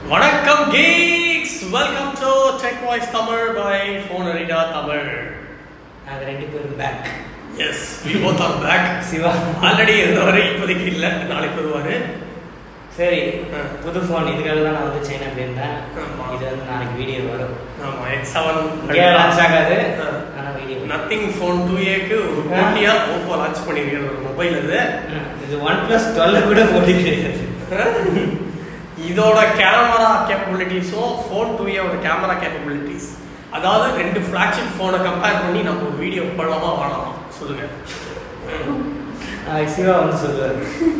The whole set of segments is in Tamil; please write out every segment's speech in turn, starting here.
வணக்கம் geeks, welcome to Tech Voice Tamil by Phone Arena Tamil. நாங்க ரெண்டு பேரும் back. Yes, we both are back. Siva already இருந்தவரை இப்போதைக்கு இல்லை, நாளைக்கு வருவாரு. சரி, புது ஃபோன் இதுக்காக தான் நான் வந்து சைனா போயிருந்தேன். இது வந்து நாளைக்கு வீடியோ வரும். ஆமாம், X7 லான்ச் ஆகாது, ஆனால் வீடியோ. நத்திங் ஃபோன் 2Aக்கு ஒரு போட்டியாக ஓப்போ லான்ச் பண்ணியிருக்கிற ஒரு மொபைல் இது OnePlus 12 கூட போட்டி கிடையாது. இதோட கேமரா கேப்பபிலிட்டிஸும் ஃபோன் 2Aவோட கேமரா கேப்பபிலிட்டிஸ், அதாவது ரெண்டு ஃப்ளாக்ஷிப் ஃபோனை கம்பேர் பண்ணி நம்ம ஒரு வீடியோ படமா வாழலாம். சொல்லுங்க. சிவா வந்து சொல்லுவார்.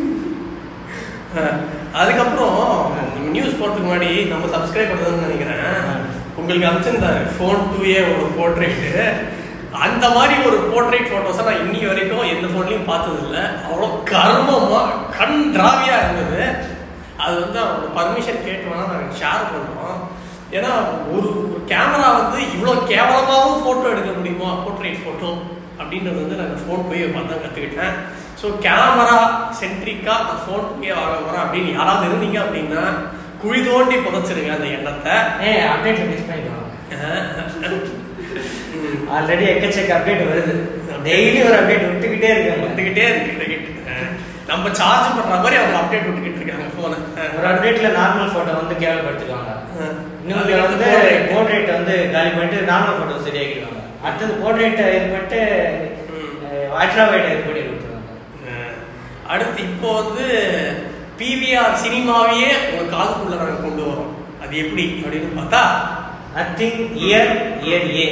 அதுக்கப்புறம் நியூஸ் போகிறதுக்கு முன்னாடி நம்ம சப்ஸ்கிரைப் பண்ணுறதுன்னு நினைக்கிறேன், உங்களுக்கு அனுப்பிச்சிருந்தாரு ஃபோன் 2A ஒரு போர்ட்ரேட்டு. அந்த மாதிரி ஒரு போர்ட்ரேட் ஃபோட்டோஸை நான் இன்னைக்கு வரைக்கும் எந்த ஃபோன்லையும் பார்த்ததில்லை. அவ்வளோ கர்மமாக கண் டிராவியாக இருந்தது. அது வந்து அவரோட பர்மிஷன் கேட்டு வேணால் நாங்கள் ஷேர் பண்ணுறோம். ஏன்னா ஒரு கேமரா வந்து இவ்வளோ கேவலமாகவும் ஃபோட்டோ எடுக்க முடியுமா, போர்ட்ரேட் ஃபோட்டோ அப்படின்றது வந்து நாங்கள் ஃபோன் போய் பார்த்து தான் கற்றுக்கிட்டேன். ஸோ கேமரா சென்ட்ரிக்காக நான் ஃபோன் போய் வாங்க போகிறேன் அப்படின்னு யாராவது இருந்தீங்க அப்படின்னா குழி தோண்டி புதைச்சிருங்க அந்த எண்ணத்தை. அப்டேட் மிஸ் பண்ணிக்கலாம். ஆல்ரெடி எக்கச்சக்க அப்டேட் வருது, டெய்லி ஒரு அப்டேட் விட்டுக்கிட்டே இருக்கு. நம்ம சார்ஜ் பண்ற மாதிரி அவங்க அப்டேட் விட்டுக்கிட்டு இருக்காங்க ஃபோனை. ஒரு அப்டேட்ல நார்மல் போட்டோ வந்து கேவலப்படுத்திடுவாங்க, இன்னொரு வந்து போர்ட்ரேட் வந்து காலி பண்ணிட்டு நார்மல் போட்டோ சரியாக்கிடுவாங்க, அடுத்தது போர்ட்ரேட் இது பண்ணிட்டு அல்ட்ரா வைட் இது பண்ணி விட்டுருவாங்க. அடுத்து இப்போ வந்து பிவிஆர் சினிமாவையே உங்க காதுக்குள்ள நாங்கள் கொண்டு வரோம். அது எப்படி அப்படின்னு பார்த்தா நத்திங் இயர் ஏ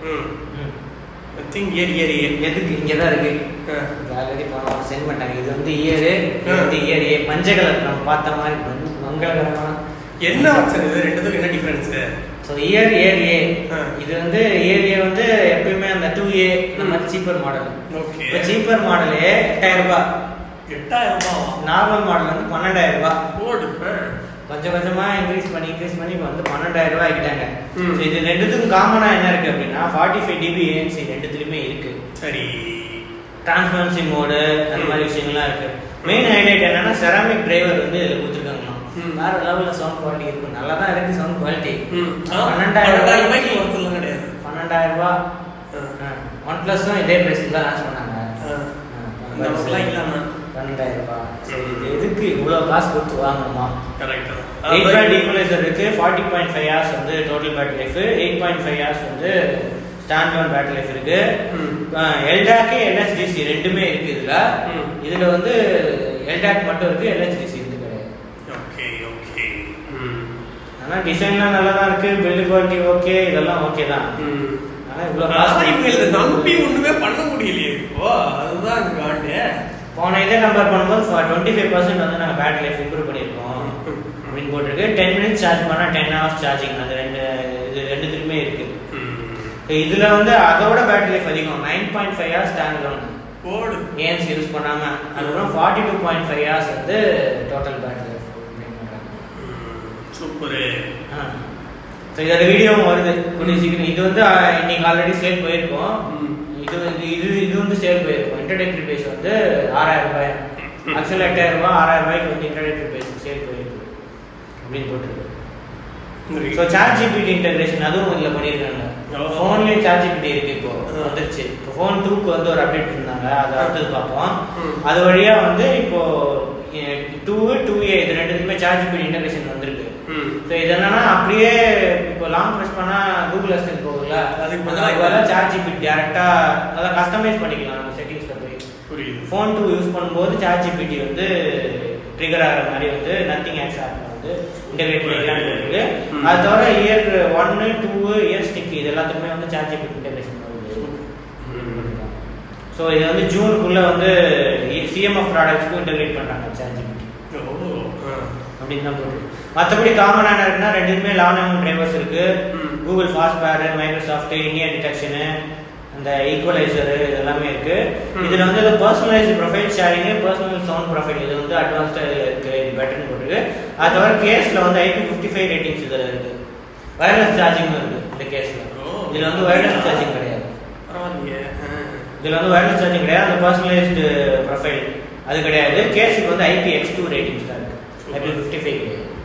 எதுக்கு இங்கதான் இருக்கு. ஆல்ரெடி பணம் சென்ட் பண்ணிட்டாங்க. இது வந்து இயரு, இது வந்து இயர் ஏ. மஞ்சள் கலர் நம்ம பார்த்த மாதிரி மங்களகரமான என்ன ஆப்ஷன் இது ரெண்டுத்துக்கும் என்ன டிஃபரன்ஸ்? ஸோ இயர் ஏ இது வந்து இயர் ஏ வந்து எப்பயுமே அந்த 2A இந்த மாதிரி சீப்பர் மாடல். ஓகே, இப்போ சீப்பர் மாடலே 8000 ரூபாய். 8000 ரூபாவா? நார்மல் மாடல் வந்து 12000 ரூபாய். போடு. கொஞ்சம் கொஞ்சமா இன்க்ரீஸ் பண்ணி இப்போ வந்து 12000 ரூபாய் ஆகிட்டாங்க. ஸோ இது ரெண்டுத்துக்கும் காமனா என்ன இருக்கு அப்படின்னா 45 dB ANC ரெண்டுத்துலயுமே இருக்கு. சரி, டிரான்ஸ்பரன்சி மோடு அந்த மாதிரி விஷயங்கள்லாம் இருக்கு. மெயின் ஹைலைட் என்னன்னா செராமிக் டிரைவர் வந்து இதுல கொடுத்துருக்காங்களாம். வேற லெவல்ல சவுண்ட் குவாலிட்டி இருக்கும், நல்லா தான் இருக்கு சவுண்ட் குவாலிட்டி. 12000 ரூபாய்க்கு ஒருத்தர் கிடையாது. 12000 ரூபாய். OnePlus தான் இதே பிரைஸ்ல தான் லான்ச் பண்ணாங்க. நமக்குலாம் இல்லாம 12000 ரூபாய். சரி, இது எதுக்கு இவ்வளவு காசு கொடுத்து வாங்கணுமா? கரெக்ட். 8 ஈக்குவலைசர் இருக்கு, 40.5 hours வந்து டோட்டல் பேட்டரி லைஃப், 8.5 hours வந்து ஸ்டாண்ட் அலோன் பேட்டரி லைஃப் இருக்கு. LDAC LHDC ரெண்டுமே இருக்கு இதுல. இதுல வந்து LDAC மட்டும் இருக்கு, LHDC இது கிடையாது. Okay okay. ஆனா டிசைன்லாம் நல்லா தான் இருக்கு, பில்ட் குவாலிட்டி ஓகே, இதெல்லாம் ஓகே தான். ஆனா இவ்வளவு காசு இவங்க நம்பி ஒண்ணுமே பண்ண முடியலையே இப்போ, அதுதான் காண்டு. போன இதே கம்பேர் பண்ணும்போது 25% வந்து நாங்கள் பேட்டரி லைஃப் இம்ப்ரூவ் பண்ணியிருக்கோம் அப்படின்னு போட்டிருக்கு. 10 minutes சார்ஜ் பண்ணால் 10 hours சார்ஜிங், அது ரெண்டுத்துலையுமே இருக்கு. இதுல வந்து அதோட பேட்டரி லைஃப் அதிகம், 9.5 hours ஸ்டாண்ட் அலோன் போடு ANC யூஸ் பண்ணாம. அதுக்கப்புறம் 42.5 hours வந்து total battery life. Super. So இதோட வீடியோவும் வருது கூடிய சீக்கிரம். இது வந்து இன்னைக்கு ஆல்ரெடி சேல் போயிருக்கோம். இது வந்து சேல் போயிருக்கும். இன்ட்ரோடக்டரி பேஸ் வந்து 6000 ரூபாய். ஆக்சுவலாக 8000 ரூபாய், 6000 ரூபாய்க்கு வந்து இன்ட்ரோடக்டரி பேஸ் சேல் போயிருக்கு அப்படின்னு போட்டிருக்கு. ஸோ ChatGPT இன்டெகிரேஷன் அதுவும் இதில் பண்ணியிருக்காங்க. ஃபோன்லேயும் ChatGPT இருக்கு, இப்போ வந்துருச்சு. இப்போ ஃபோன் 2க்கு வந்து ஒரு அப்டேட் இருந்தாங்க, அதை அடுத்தது பார்ப்போம். அது வழியாக வந்து இப்போ 2A இது ரெண்டுத்துக்குமே ChatGPT இன்டெகிரேஷன் வந்திருக்கு. ஸோ இது என்னன்னா அப்படியே இப்போ லாங் ப்ரெஸ் பண்ணால் கூகுள் அசிஸ்டன்ட் போகுதுல்ல, அதுக்கு ChatGPT டேரெக்டாக அதை கஸ்டமைஸ் பண்ணிக்கலாம் நம்ம செட்டிங்ஸில் போய். புரியுது. ஃபோன் 2 யூஸ் பண்ணும்போது ChatGPT வந்து ட்ரிகர் ஆகிற மாதிரி வந்து நத்திங் ஆக்ஸ் ஆப்பில் வந்து இன்டெகிரேட் பண்ணிக்கலாம்னு இருக்கு. அது தவிர இயர் 1, 2 இயர் ஸ்டிக் இது எல்லாத்துக்குமே வந்து ChatGPT இன்டெகிரேஷன் வருது. ஸோ இது வந்து ஜூனுக்குள்ளே வந்து CMF ப்ராடக்ட்ஸ்க்கும் இன்டெகிரேட் பண்ணுறாங்க ChatGPT அப்படின்னு தான் போட்டு. மற்றபடி காமனாக என்ன இருக்குன்னா ரெண்டுமே 11mm டிரைவர்ஸ் இருக்கு, Google fast pair, Microsoft, Indian detection, அந்த ஈக்குவலைசரு இதெல்லாமே இருக்கு. இதில் வந்து personalised profile sharing, personal sound profile இது வந்து அட்வான்ஸ்டாக இதில் இருக்கு, இது பெட்டர்னு போட்டுருக்கு. அது தவிர கேஸில் வந்து IP55 ரேட்டிங்ஸ் இதில் இருக்கு. வயர்லெஸ் சார்ஜிங்கும் இருக்கு இந்த கேஸில். இதில் வந்து வயர்லெஸ் சார்ஜிங் கிடையாது. இதில் வந்து வயர்லெஸ் சார்ஜிங் கிடையாது. அந்த பர்சனலைஸ்டு ப்ரொஃபைல் அது கிடையாது. கேஸுக்கு வந்து IPX2 ரேட்டிங்ஸ் தான் இருக்கு, IP55 கிடையாது. ஸோ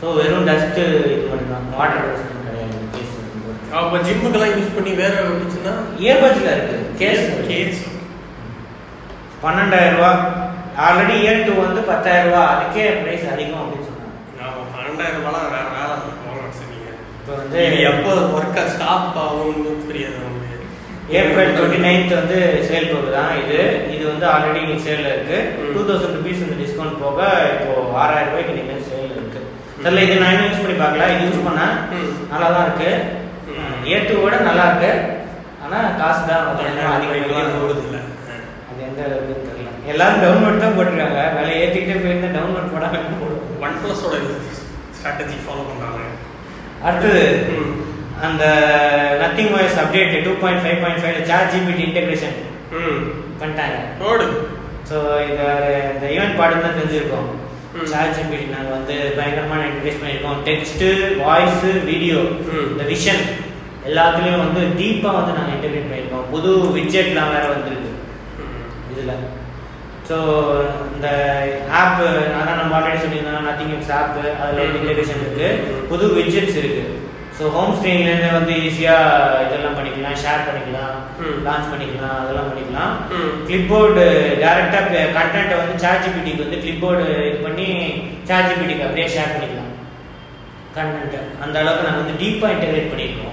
ஸோ வெறும் டஸ்ட்டு இது மட்டும்தான், வாட்டர் டஸ்ட் கிடையாது கேஸ். அப்போ ஜிம்முக்கெல்லாம் யூஸ் பண்ணி வேற வந்துச்சுன்னா இயர்பட்ஸில் இருக்குது கேஸ். கேஸ் 12,000 ரூபா. ஆல்ரெடி இயர் 2 வந்து 10,000 ரூபா, அதுக்கே ப்ரைஸ் அதிகம் அப்படின்னு சொன்னாங்க. 12,000 ரூபாலாம் வேற வேலை போகலாம் சார். நீங்கள் இப்போ வந்து எப்போ ஒர்க்கை ஸ்டாப் ஆகும்னு தெரியாது உங்களுக்கு. April 29th வந்து சேல் போகுதான். இது வந்து ஆல்ரெடி இன்னைக்கு சேலில் இருக்குது. 2000 rupees இந்த டிஸ்கவுண்ட் போக இப்போ 6,000 ரூபாய்க்கு நீங்கள் சேலில் இருக்குது. தெரியல, இது நான் இன்னும் யூஸ் பண்ணி பார்க்கல. இது யூஸ் பண்ணால் நல்லா தான் இருக்குது. இயர் 2 விட நல்லா இருக்கு. ஆனால் காசு தான் அதிகமாக போடுது இல்லை. அது எந்த அளவுக்கு தெரியல. எல்லாரும் டவுன்லோட் தான் போட்டிருக்காங்க. விலை ஏற்றிக்கிட்டே போயிருந்தா டவுன்லோட் போடாமல் போடுவோம். OnePlus-ஓட ஸ்ட்ராட்டஜி ஃபாலோ பண்ணுறாங்க. அடுத்தது அந்த Nothing OS update 2.5.5 ChatGPT integration பண்ணிட்டாங்க. ஸோ இந்த ஈவெண்ட் பாட்டு தான் தெரிஞ்சிருக்கோம். ChatGPT நாங்கள் வந்து பயங்கரமான இன்டெகிரேட் பண்ணியிருக்கோம். டெக்ஸ்ட்டு, வாய்ஸு, வீடியோ, இந்த விஷன் எல்லாத்துலேயும் வந்து டீப்பாக வந்து நாங்கள் இன்டெகிரேட் பண்ணியிருக்கோம். புது விட்ஜெட்லாம் வேறு வந்துருக்கு இதில். ஸோ இந்த ஆப்பு அதான் நம்ம ஆல்ரெடி சொல்லியிருந்தோம், நத்திங் எக்ஸ் ஆப்பு, அதில் இன்டெகிரேஷன் இருக்குது. புது விட்ஜெட்ஸ் இருக்குது. ஸோ ஹோம் ஸ்க்ரீன்லேருந்து வந்து ஈஸியாக இதெல்லாம் பண்ணிக்கலாம், ஷேர் பண்ணிக்கலாம், லான்ச் பண்ணிக்கலாம், அதெல்லாம் பண்ணிக்கலாம். கிளிப்போர்டு டேரெக்டாக கண்டென்ட்டை வந்து ChatGPTக்கு வந்து கிளிப்போர்டு இது பண்ணி ChatGPTக்கு அப்படியே ஷேர் பண்ணிக்கலாம் கண்டென்ட்டை. அந்த அளவுக்கு நாங்கள் வந்து டீப்பாக இன்டெகிரேட் பண்ணியிருக்கோம்.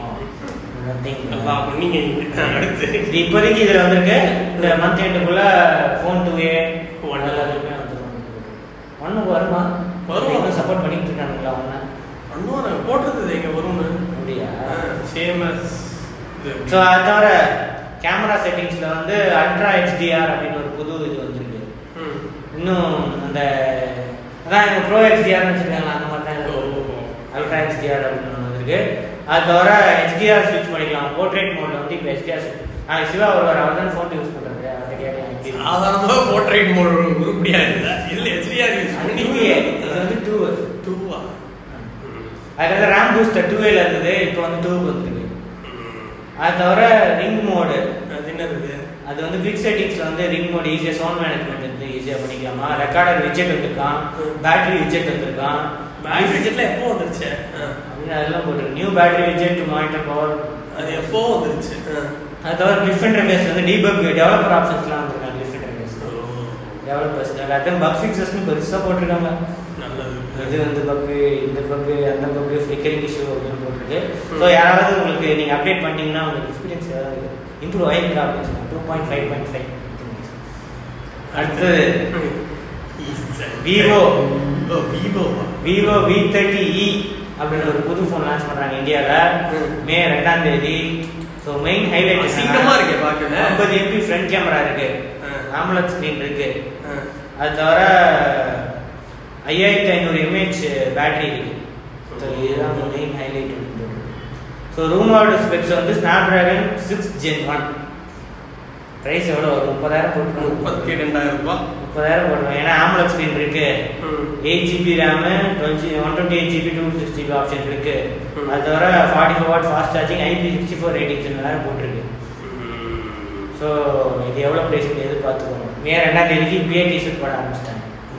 இப்போதைக்கு இதில் வந்துருக்கு. இந்த மந்த் எண்டுக்குள்ளே ஃபோன் 2A எல்லாத்துக்குமே வந்துடும். ஒன்றுக்கு வருமா? வரும். சப்போர்ட் பண்ணிட்டு இருக்கானுங்களா? ஒன்று போட்டிருந்தது எங்க வரும் அப்படியா? சேம். ஸோ அது தவிர கேமரா செட்டிங்ஸில் வந்து அல்ட்ரா HDR அப்படின்னு ஒரு புது இது வந்துருக்கு. இன்னும் அந்த அதான் எங்கள் ப்ரோ HDRனு வச்சுருக்காங்களா, அந்த மாதிரி தான் அல்ட்ரா HDR அப்படின்னு ஒன்று வந்துருக்கு. அது தவிர HDR ஸ்விட்ச் பண்ணிக்கலாம். போர்ட்ரேட் மோடில் வந்து இப்போ HDR நாளைக்கு சிவா அவர் தான் ஃபோன் யூஸ் பண்ணுறாரு. அதை கேட்கலாம். சாதாரணமாக போர்ட்ரேட் மோட் உருப்படியாக இல்லை. இதில் HDR யூஸ் பண்ணி இது வந்து 2 அதுக்காக ரேம் பூஸ்டர் 2A இருந்தது, இப்போ வந்து 2க்கு வந்துருக்கு. அது தவிர ரிங் மோடு, அது என்னது? அது வந்து குவிக் செட்டிங்ஸில் வந்து ரிங் மோடு ஈஸியாக சவுண்ட் மேனேஜ்மெண்ட் வந்து ஈஸியாக பண்ணிக்கலாமா. ரெக்கார்டர் விட்ஜெட் வந்திருக்கான், பேட்டரி விட்ஜெட் வந்திருக்கான். பேட்டரி விட்ஜெட்ல எப்போ வந்துருச்சு அப்படின்னு அதெல்லாம் போட்டுருக்கு. New battery widget to monitor power, அது எப்போ வந்துருச்சு. அது தவிர கிளிஃப் இன்டர்ஃபேஸ் வந்து டீபக் டெவலப்பர் ஆப்ஷன்ஸ்லாம் வந்துருக்காங்க. கிளிஃப் இன்டர்ஃபேஸ் டெவலப்பர்ஸ் எல்லாத்தையும் பக் ஃபிக்ஸஸ்னு பெருசாக போட்டிருக்காங்க. இது வந்து பக்கு, இந்த பக்கு, அந்த பக்கு, ஃபிளிக்கரிங் இஷ்யூ அப்படின்னு போட்டிருக்கு. ஸோ யாராவது உங்களுக்கு நீங்கள் அப்டேட் பண்ணிட்டீங்கன்னா உங்களுக்கு எக்ஸ்பீரியன்ஸ் ஏதாவது இம்ப்ரூவ் ஆகிருக்கா அப்படின்னு சொன்னால் 2.5.5. அடுத்தது விவோ V30e அப்படின்னு ஒரு புது ஃபோன் லான்ச் பண்ணுறாங்க இந்தியாவில் மே 2ஆம் தேதி. ஸோ மெயின் ஹைலைட் சீக்கிரமாக இருக்கு பார்க்கல. 50 MP ஃப்ரண்ட் கேமரா இருக்கு, AMOLED ஸ்க்ரீன் இருக்கு. அது தவிர 5500 mAh பேட்டரி இருக்கு. ஸோ இதுதான் மெயின் ஹைலைட். ஸோ ரூமோட ஸ்பெக்ஸ் வந்து ஸ்னாப்டிராகன் 6 Gen 1. ப்ரைஸ் எவ்வளோ வரும்? 30,000 போட்டுருவோம். 32,000 ரூபாய். 30,000 போட்டுருவோம். ஏன்னா AMOLED ஸ்க்ரீன் இருக்கு, 8GB RAM, 128GB 256GB option இருக்கு. அது தவிர 44W fast charging, IP64 ratings வேறு போட்டிருக்கு. ஸோ இது எவ்வளோ ப்ரைஸ் எதிர்பார்த்துக்கோங்க. மே 2ஆம் தேதிக்கு இப்பயே டிஷர்ட் போட ஆரம்பிச்சிட்டாங்க.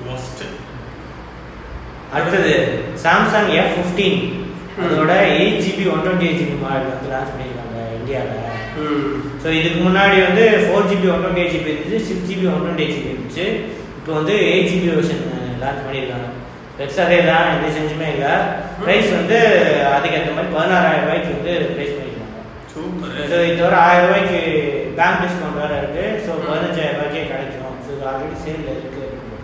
அடுத்தது சாம்சங் F15, அதோட 8GB 128GB மாடல் வந்து லான்ச் பண்ணியிருக்காங்க இந்தியாவில். ஸோ இதுக்கு முன்னாடி வந்து 4GB 128GB இருந்துச்சு, 6GB 128GB இருந்துச்சு. இப்போ வந்து 8GB வெர்ஷன் லான்ச் பண்ணியிருக்காங்க. பெருசாக அதே தான், எந்த செஞ்சுமே இல்லை. ப்ரைஸ் வந்து அதுக்கேற்ற மாதிரி 16,000 ரூபாய்க்கு வந்து ப்ரைஸ் பண்ணியிருக்காங்க. ஸோ இது தவிர 1000 ரூபாய்க்கு பேங்க் டிஸ்கவுண்ட் வேறு இருக்குது. ஸோ 15,000 ரூபாய்க்கே கிடைக்கும். ஸோ இது ஆல்ரெடி சேலில் இருக்குது.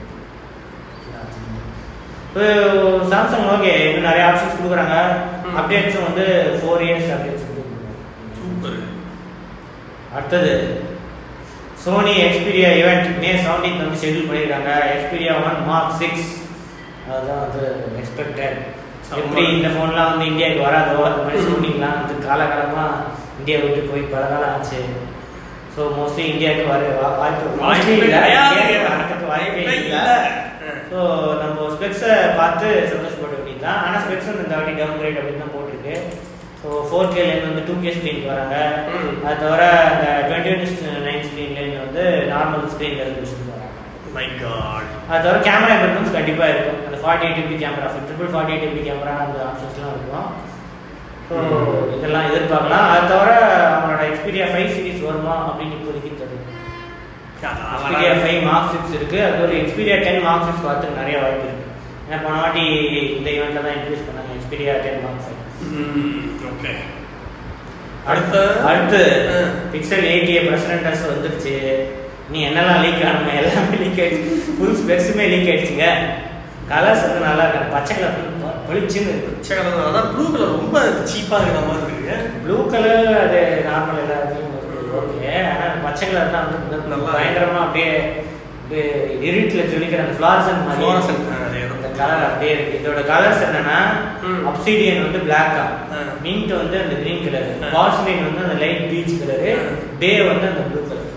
சாம்சங் ஓகே, இன்னும் நிறைய ஆப்ஷன்ஸ் கொடுக்குறாங்க. அப்டேட்ஸும் வந்து 4 இயர்ஸ் அப்டேட்ஸ் கொடுக்குறாங்க. அடுத்தது சோனி எக்ஸ்பீரியா ஈவெண்ட் மே 17 வந்து ஷெட்யூல் பண்ணியிருக்காங்க. எக்ஸ்பீரியா 1 Mark 6 அதுதான் வந்து எக்ஸ்பெக்டட். எப்படி இந்த ஃபோன்லாம் வந்து இந்தியாவுக்கு வராதோ அந்த மாதிரி சோனிலாம் வந்து காலகாலமாக இந்தியா விட்டு போய் பல காலம் ஆச்சு. ஸோ மோஸ்ட்லி இந்தியாவுக்கு வர வாய்ப்பு இல்லை. ஸோ நம்ம ஸ்பெக்ஸை பார்த்து சந்தோஷப்பட வேண்டியது தான். ஆனால் ஸ்பெக்ஸ் வந்து இந்த வாட்டி டவுன் கிரேட் அப்படின்னு தான் போட்டிருக்கு. ஸோ 4K லேன் வந்து 2K ஸ்க்ரீனுக்கு வராங்க. அது தவிர அந்த 20:9 ஸ்க்ரீன் லேன் வந்து நார்மல் ஸ்க்ரீன் ரெசல்யூஷனுக்கு வராங்க. My God. அது தவிர கேமரா இம்ப்ரூவ்மெண்ட்ஸ் கண்டிப்பாக இருக்கும். அந்த அது 48 MP camera, triple 48 MP camera அந்த ஆப்ஷன்ஸ்லாம் இருக்கும். ஸோ இதெல்லாம் எதிர்பார்க்கலாம். அது தவிர அவங்களோட Xperia 5 சீரிஸ் வருமா அப்படின்னு இப்போதைக்கு தெரியும். Xperia 5 Mark 6 இருக்குது. அது ஒரு Xperia 10 Mark 6 பார்த்து நிறைய வாய்ப்பு இருக்குது. ஏன்னா போன வாட்டி இந்த ஈவெண்ட்டில் தான் இன்ட்ரடியூஸ் பண்ணாங்க Xperia 10 Mark 5. ஓகே. அடுத்து Pixel 8a பிரசிடென்டஸ் வந்துருச்சு. நீ என்னெல்லாம் லீக் ஆனுமே எல்லாமே லீக் ஆயிடுச்சு. ஃபுல் ஸ்பெக்ஸுமே லீக் ஆயிடுச்சுங்க. கலர்ஸ் வந்து நல்லா இருக்கு. பச்சை கலர் பளிச்சுன்னு இருக்கு. பச்சை கலர் அதான் ப்ளூ கலர் ரொம்ப சீப்பாக இருக்கிற மாதிரி இருக்கு. ப்ளூ கலர் அது நார்மல் எல்லாத்துலையும் இருக்குது. ஓகே. ஆனால் அந்த பச்சை கலர் தான் வந்து நல்லா பயங்கரமாக அப்படியே இருட்டில் ஜொலிக்கிற அந்த ஃப்ளாரசன் மாதிரி அந்த கலர் அப்படியே இருக்கு. இதோட கலர்ஸ் என்னன்னா அப்சிடியன் வந்து பிளாக்கா, மின்ட் வந்து அந்த கிரீன் கலர், பால்ஸ்லைன் வந்து அந்த லைட் பீச் கலரு, டே வந்து அந்த ப்ளூ கலர்.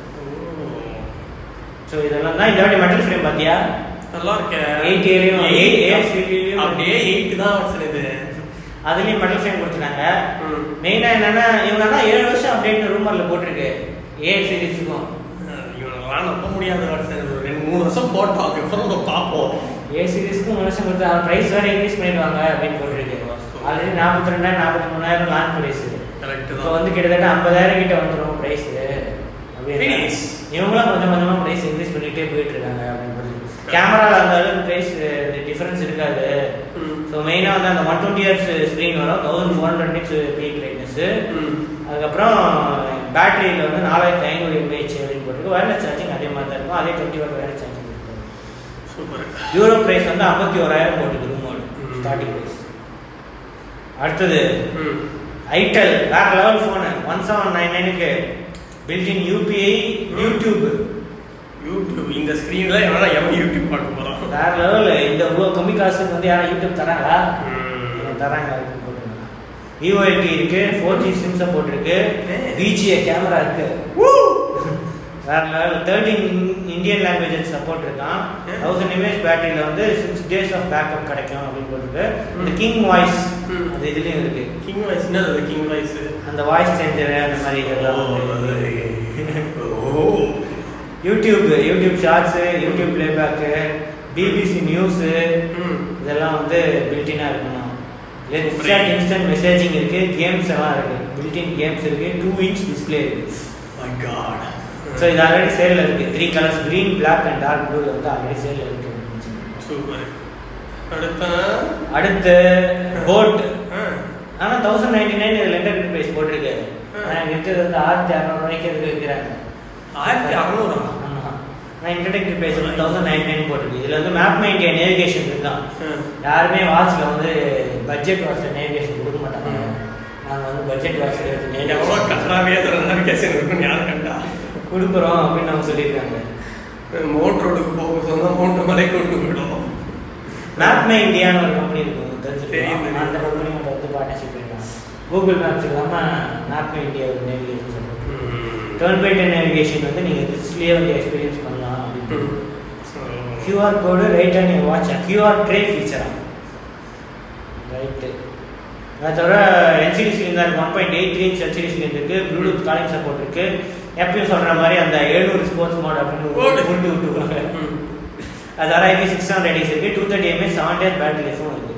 ஸோ இதெல்லாம் தான் இந்த வாட்டி மெட்டல் ஃப்ரேம் பார்த்தியா? நல்லா இருக்கு. 8Aலையும் அப்படியே 8 தான் வருது. அதுலேயும் மெட்டல் ஃப்ரேம் கொடுத்துருக்காங்க. மெயினாக என்னன்னா இவங்க தான் 7 வருஷம் அப்படின்னு ரூமரில் போட்டிருக்கு ஏ சீரிஸுக்கும். இவங்களாம் நம்ப முடியாத வருஷம் 2-3 வருஷம் போட்டோம். அதுக்கப்புறம் பார்ப்போம். ஏ சீரிஸ்க்கும் 3 வருஷம் கொடுத்து ப்ரைஸ் வேறு இன்க்ரீஸ் பண்ணிடுவாங்க அப்படின்னு போட்டிருக்கு. Already 42,000 43,000 launch price. இப்போ வந்து கிட்டத்தட்ட 50,000 கிட்ட வந்துடும் ப்ரைஸ். அப்படின்னு இவங்களாம் கொஞ்சம் கொஞ்சமாக ப்ரைஸ் இன்க்ரீஸ் பண்ணிகிட்டே போயிட்டு இருக்காங்க அப்படின்னு போது கேமராவில் அந்த அளவுக்கு ப்ரைஸ் டிஃபரன்ஸ் இருக்காது. ஸோ மெயினாக வந்து அந்த 120 Hz ஸ்க்ரீன் வரும், 1400 nits பீக் பிரைட்னஸ். அதுக்கப்புறம் பேட்டரியில் வந்து 4500 mAh அப்படின்னு போட்டுருக்கு. வயர்லெஸ் சார்ஜிங் அதே மாதிரி தான் இருக்கும். அதே 21 வயர்லெஸ் சார்ஜிங் இருக்கும். சூப்பர். யூரோ ப்ரைஸ் வந்து 51,000 போட்டுருக்கு ரூமோடு ஸ்டார்டிங் ப்ரைஸ். அடுத்தது ஐட்டல் வேற லெவல் ஃபோனு 1799க்கு பில்டின் UPI யூடியூப் இந்த ஸ்க்ரீன்ல எவன் யூடியூப் பார்க்க போறான்? வேற லெவல். இந்த இவ்வளோ கம்மி காசுக்கு வந்து யாரும் யூடியூப் தராங்களா? தராங்க. போட்டுருக்காங்க. VOLT இருக்கு, 4G சிம் சப்போர்ட் இருக்கு, VGA கேமரா இருக்கு. வேற லெவல். 13 இந்தியன் லாங்குவேஜஸ் சப்போர்ட் இருக்கான். 1000 mAh பேட்டரியில வந்து 6 days ஆஃப் பேக்கப் கிடைக்கும் அப்படின்னு போட்டுருக்கு. இந்த கிங் வாய்ஸ் அது இதுலயும் இருக்கு. கிங் வாய்ஸ் என்ன? அது கிங் வாய்ஸ் அந்த வாய்ஸ் சேஞ்சர் அந்த மாதிரி இதெல்லாம். YouTube shorts, YouTube playback, BBC news இதெல்லாம் வந்து பில்டினாக இருக்கணும். இன்ஸ்டன்ட் மெசேஜிங் இருக்கு, கேம்ஸ் எல்லாம் இருக்கு. பில்டின் கேம்ஸ் இருக்கு, 2 inch டிஸ்பிளே இருக்கு. ஸோ இது ஆல்ரெடி சேலில் இருக்கு. 3 colours green, black and dark ப்ளூவில் வந்து ஆல்ரெடி சேலில் இருக்கு. சூப்பர். அடுத்து போட். ஆனால் 1099 இதில் லெண்டர் ப்ரைஸ் போட்டிருக்கு. ஆனால் இருக்கிறது வந்து 1600 ரூபாய்க்கு எதுக்கு விற்கிறாங்க? 1600. ஆமாம். நான் இன்டர்டெக்டிவ் ப்ரைஸ் வந்து 1099 போட்டிருக்கு. இதில் வந்து மேப் மை இண்டியா நேவிகேஷன் இருக்கான். யாருமே வாட்சில் வந்து பட்ஜெட் வாட்சில் நேவிகேஷன் கொடுக்க மாட்டாங்க. நாங்கள் வந்து பட்ஜெட் வாட்சில் நேவிகேஷன் இருக்குன்னு யாரும் கண்டா கொடுக்குறோம் அப்படின்னு அவங்க சொல்லியிருக்காங்க. மோட்டர் ரோடுக்கு போக சொன்னால் மோட்டர் மலை கொண்டு போயிடும். மேப் மை இண்டியான்னு ஒரு கம்பெனி இருக்கும், தெரிஞ்சுக்கலாம். அந்த கம்பெனி வந்து பார்ட்னர்ஷிப் பண்ணிருக்காங்க. கூகுள் மேப்ஸ் இல்லாமல் மேப் மை இண்டியா ஒரு நேவிகேஷன் சொல்லுவோம். டர்ன் பை டர்ன் நேவிகேஷன் வந்து நீங்கள் டிஸ்பிளே வந்து எக்ஸ்பீரியன்ஸ் பண்ணலாம் அப்படின்னு. QR code right on your watch, QR tray ஃபீச்சராக ரைட்டு. அதை தவிர LCD ஸ்க்ரீன் தான் இருக்குது. 1.83 inch LCD ஸ்க்ரீன் இருக்குது. ப்ளூடூத் காலிங் சப்போர்ட் இருக்குது. எப்பயும் சொல்கிற மாதிரி அந்த 700 ஸ்போர்ட்ஸ் மோட் அப்படின்னு கொண்டு விட்டுருவாங்க. அது தவிர IP600 ரேட்டிங்ஸ் இருக்குது. 230 mAh 7 days பேட்டரி லைஃபும் இருக்குது.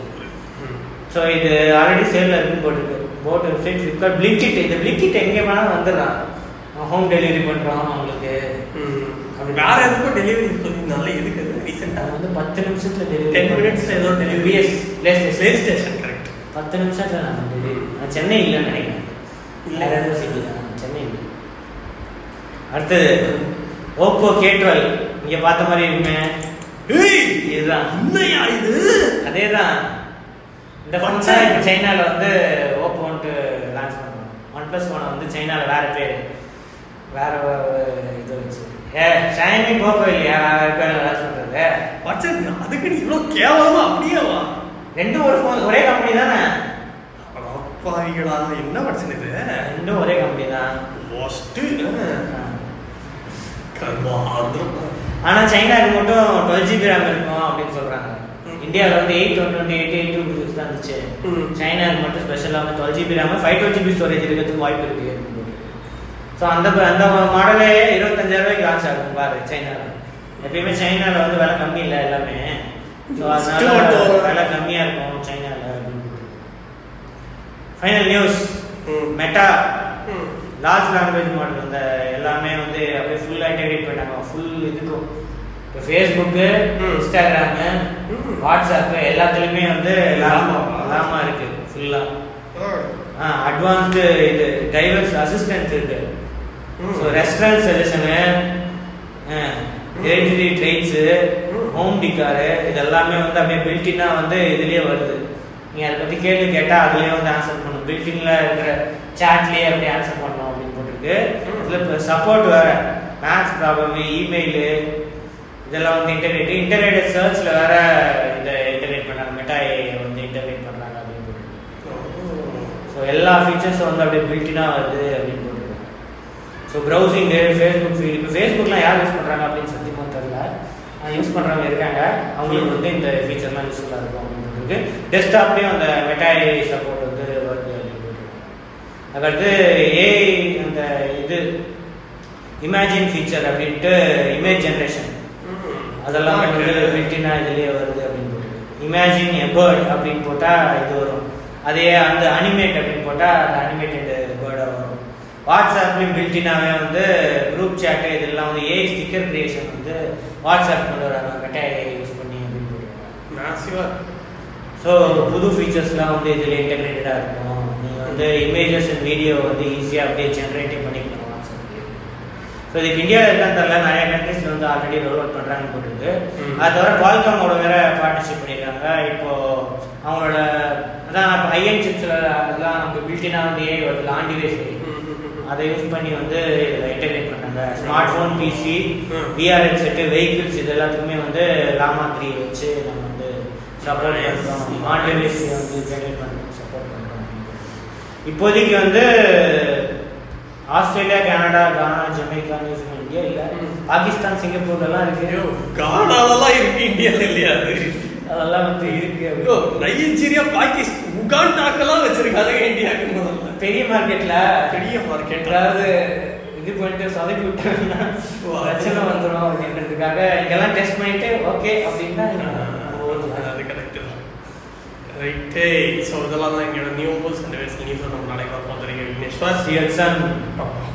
ஸோ இது ஆல்ரெடி சேலில் இருக்குன்னு போட்டிருக்கு. போட் வெப்சைட், ஃப்ளிப்கார்ட், பிளிங்கிட். இந்த பிளிங்கிட் எங்கே வேணாலும் வந்துடுறான். ஹோம் டெலிவரி பண்ணுறோம் அவங்களுக்கு. வேற எதுக்கும் டெலிவரி சொல்லியிருந்தாலும் எதுக்கு ரீசெண்டாக வந்து 10 நிமிஷத்தில் டெலிவரி, 10 minutes ஏதோ டெலிவரி. PlayStation correct. 10 நிமிஷத்தில் நான் டெலிவரி. நான் சென்னை இல்லைன்னு நினைக்கிறேன். வேற எதுவும் சிட்டி தான், சென்னை இல்லை. அடுத்தது ஓப்போ K12. இங்கே பார்த்த மாதிரி இருக்குமே. இதுதான் உண்மையா? இது அதே தான். இந்த ஃபோன் சைனாவில் வந்து ஓப்போ வந்துட்டு லான்ச் பண்ணுறோம். OnePlus ஃபோனை வந்து சைனாவில் வேறு பேர் வேற இது வச்சு ஷைனி போப்போ இல்லையா வேறு பேர் லான்ச் பண்ணுறது. பட்ஜெட் அதுக்கு நீ இவ்வளோ கேவலமா அப்படியேவா? ரெண்டும் ஒரு ஃபோன், ஒரே கம்பெனி தானே. அப்பாவிகளா, என்ன பட்ஜெட் இது? ரெண்டும் ஒரே கம்பெனி தான். ஆனால் சைனாவுக்கு மட்டும் 12 GB RAM இருக்கும் அப்படின்னு சொல்கிறாங்க. இந்தியாவில் வந்து 828 826 தான் இருந்துச்சு. சைனாவுக்கு மட்டும் ஸ்பெஷலாக வந்து 12 GB RAM 512 GB ஸ்டோரேஜ் இருக்கிறதுக்கு வாய்ப்பு இருக்குது. ஸோ அந்த மாடலே 25,000 ரூபாய்க்கு லான்ச் ஆகும் பாரு சைனாவில். எப்பயுமே சைனாவில் வந்து விலை கம்மி இல்லை எல்லாமே. ஸோ அதனால விலை கம்மியாக இருக்கும் சைனாவில். Final news, Meta large language model அந்த எல்லாமே வந்து அப்படியே ஃபுல்லாக இன்டெகிரேட் பண்ணிட்டாங்க. ஃபுல் இதுக்கும் இப்போ ஃபேஸ்புக்கு, இன்ஸ்டாகிராமு, வாட்ஸ்அப்பு எல்லாத்துலேயுமே வந்து லாமா இருக்குது ஃபுல்லாக. அட்வான்ஸ்டு இது டைவர்ஸ் அசிஸ்டன்ட் இருக்கு. ஸோ ரெஸ்டாரண்ட் சஜஷனு, ஹெரிடிட்டி ட்ரெயின்ஸு, ஹோம் டிகாரு இதெல்லாமே வந்து அப்படியே பில்டினாக வந்து இதுலேயே வருது. நீங்கள் அதை பற்றி கேள்வி கேட்டால் அதுலேயே வந்து ஆன்சர் பண்ணணும். பில்டிங்கில் இருக்கிற சேட்லேயே அப்படியே ஆன்சர் பண்ணணும் அப்படின்னு போட்டிருக்கு. இதில் இப்போ சப்போர்ட் வேறு, மேத்ஸ் ப்ராப்ளமு, இமெயிலு இதெல்லாம் வந்து இன்டகிரேட்டட் சர்ச்சில் வேறு இதை இன்டகிரேட் பண்ணாங்க. மெட்டா வந்து இன்டகிரேட் பண்ணுறாங்க அப்படின்னு போட்டிருக்கு. ஸோ எல்லா ஃபீச்சர்ஸும் வந்து அப்படியே பில்டினாக வருது அப்படின்னு போட்டிருக்காங்க. ஸோ ப்ரௌசிங்கு, ஃபேஸ்புக் ஃபீட், இப்போ ஃபேஸ்புக்லாம் யார் யூஸ் பண்ணுறாங்க அப்படின்னு சத்தியமாக தெரியல. யூஸ் பண்ணுறவங்க இருக்காங்க, அவங்களுக்கு வந்து இந்த ஃபீச்சர்லாம் யூஸ்ஃபுல்லாக இருக்கும் அப்படின்னு போட்டிருக்கு. டெஸ்க்டாப்லேயும் அந்த மெட்டா சப்போர்ட் வந்து வருது அப்படின்னு போட்டிருக்காங்க. அதுக்கடுத்து ஏஐ அந்த இது இமேஜின் ஃபீச்சர் அப்படின்ட்டு இமேஜ் ஜென்ரேஷன் அதெல்லாம் வந்து பில்டினா இதுலேயே வருது அப்படின்னு போட்டிருக்கு. இமேஜின் எ பேர்ட் அப்படின்னு போட்டால் இது வரும். அதே அந்த அனிமேட் அப்படின்னு போட்டால் அந்த அனிமேட்டட் பேர்டாக வரும். வாட்ஸ்அப்லேயும் பில்டினாவே வந்து குரூப் சேட்டு இதெல்லாம் வந்து ஏஐ ஸ்டிக்கர் கிரியேஷன் வந்து வாட்ஸ்அப் கொண்டு வராங்க மெட்டா யூஸ் பண்ணி அப்படின்னு போட்டிருக்காங்க. ஸோ புது ஃபீச்சர்ஸ்லாம் வந்து இதில் இன்டெகிரேட்டடாக இருக்கும். நீங்கள் வந்து இமேஜஸ் அண்ட் வீடியோ வந்து ஈஸியாக அப்படியே ஜென்ரேட்டிவ் பண்ணிக்கலாம் வாட்ஸ்அப்லேயே. ஸோ இதுக்கு இந்தியாவில் இருக்கான்னு தெரியல, நிறைய கண்ட்ரீஸில் வந்து ஆல்ரெடி ரோல் அவுட் பண்ணுறாங்கன்னு போட்டிருக்கு. அது தவிர குவால்காமோட வேற பார்ட்னர்ஷிப் பண்ணியிருக்காங்க. இப்போது அவங்களோட அதான் இப்போ ஐஎன் சிப்ஸில் அதெல்லாம் நம்ம பில்டினாக வந்து ஏஐ வருது ஆன் டிவைஸ், அதை யூஸ் பண்ணி வந்து இன்டெகிரேட் பண்ணாங்க. Smart phone, PC, VR headset, vehicles இது எல்லாத்துக்குமே வந்து லாமா 3 வச்சு நம்ம வந்து சப்போர்ட் பண்ணுறோம். ஆன் டிவைஸ் வந்து ஜென்ரேட் பண்ணுறோம், சப்போர்ட் பண்ணுறோம். இப்போதைக்கு வந்து Australia, Canada, Ghana, Jamaica, New Zealand India இல்லை, பாகிஸ்தான், சிங்கப்பூர்லாம் இருக்கு. கானாலலாம் இருக்கு, இந்தியாவில் இல்லையா? அதெல்லாம் வந்து இருக்கு. நைஜீரியா, பாகிஸ்தான், உகாண்டாக்கெல்லாம் வச்சிருக்காங்க இந்தியாவுக்கு. முதல்ல பெரிய மார்க்கெட்ல அதாவது இது பண்ணிட்டு சொதப்பி விட்டாங்கன்னா பிரச்சனை வந்துடும் அப்படின்றதுக்காக இங்கெல்லாம் டெஸ்ட் பண்ணிட்டு ஓகே அப்படின்னா அது கரெக்ட் தான். ரைட்டு. ஸோ இதெல்லாம் தான் எங்களோட நியூ போல்ஸ் அண்ட் நியூஸ் நம்ம நாளைக்கு பார்ப்போம். தெரியும் விக்னேஸ்வர்.